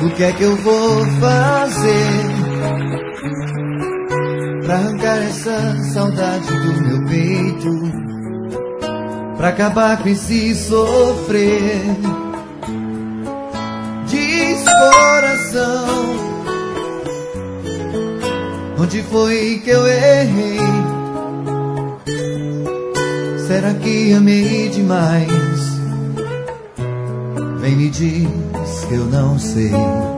O que é que eu vou fazer pra arrancar essa saudade do meu peito, pra acabar com esse sofrer? Diz, coração, onde foi que eu errei? Será que amei demais? Vem, me diz que eu não sei.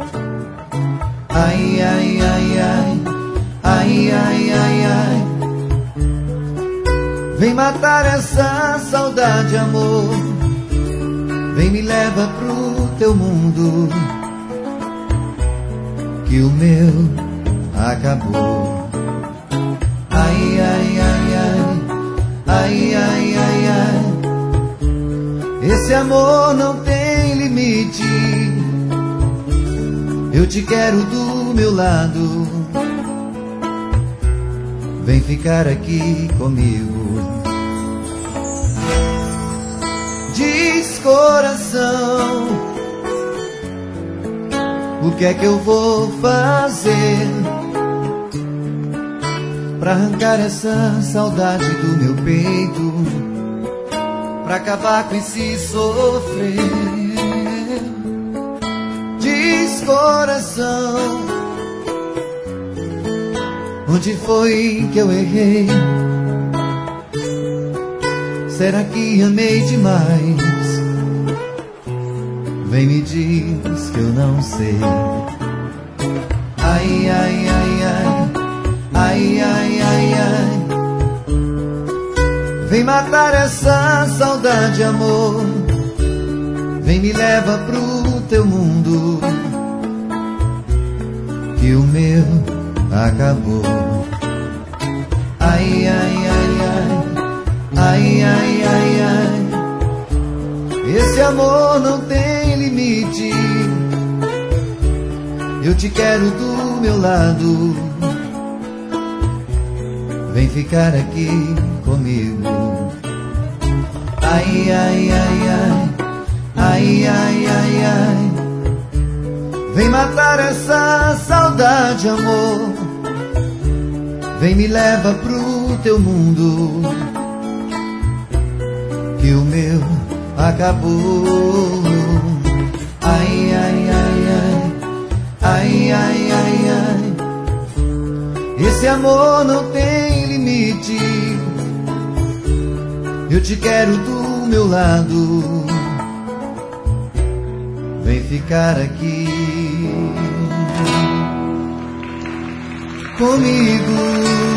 Ai, ai, ai, ai, ai, ai, ai, ai. Vem matar essa saudade, amor. Vem, me leva pro teu mundo, que o meu acabou. Ai, ai, ai, ai, ai, ai, ai, ai. Esse amor não tem limite. Eu te quero do meu lado. Vem ficar aqui comigo. Diz, coração, o que é que eu vou fazer pra arrancar essa saudade do meu peito, pra acabar com esse sofrer? Diz, coração, onde foi que eu errei? Será que amei demais? Vem, me diz que eu não sei. Ai, ai, ai, ai, ai, ai, ai, ai. Vem matar essa saudade, amor. Vem, me leva pro teu mundo, que o meu acabou. Ai, ai, ai, ai, ai, ai, ai, ai. Esse amor não tem limite. Eu te quero do meu lado. Vem ficar aqui comigo. Ai, ai, ai, ai, ai, ai, ai, ai. Vem matar essa saudade, amor. Vem, me leva pro teu mundo, que o meu acabou. Ai, ai, ai, ai, ai, ai, ai, ai. Esse amor não tem limite. Eu te quero do meu lado. Vem ficar aqui comigo.